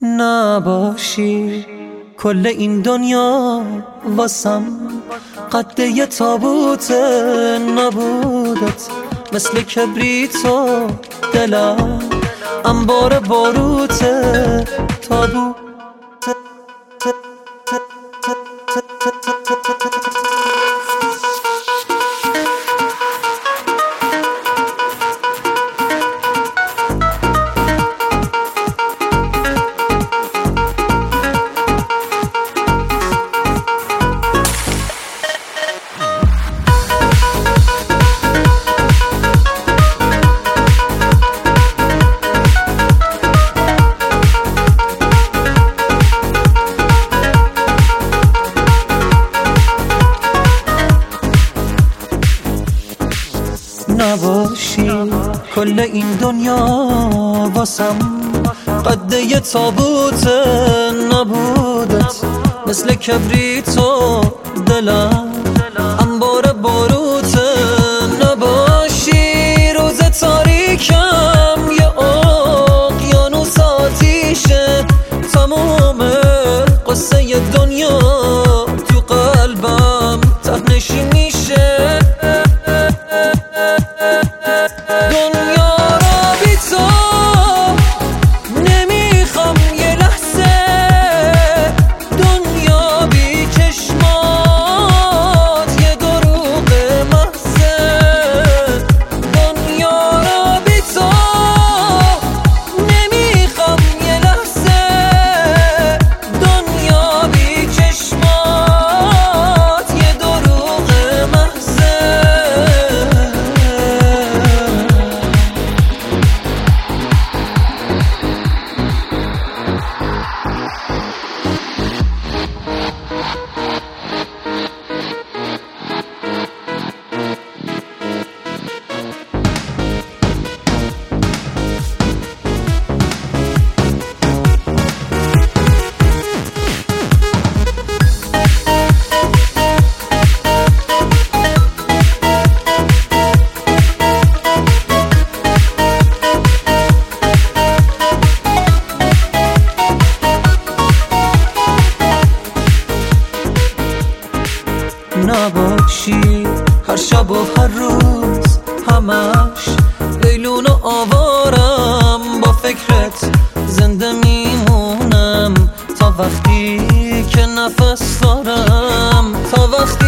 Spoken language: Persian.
نباشی کل این دنیا واسم قد یه تابوت نبودت، مثل کبریت و دلم انبار باروت تابوت. نباشی کل این دنیا واسم قد یه تابوت نبودت، مثل کبریت و دلم انبار باروت. نباشی روز تاریکم یه اقیانوس آتیشه، تموم قصه دنیا تو قلبم ته‌نشین میشه. دنیا را بی تو نمیخوام یه لحظه، دنیا بی چشمات یه دروغ محضه. دنیا را بی تو نمیخوام یه لحظه، دنیا بی چشمات یه دروغ محضه. نباشی هر شب و هر روز همش لیلون و آوارم، با فکرت زنده میمونم تا وقتی که نفس دارم، تا وقتی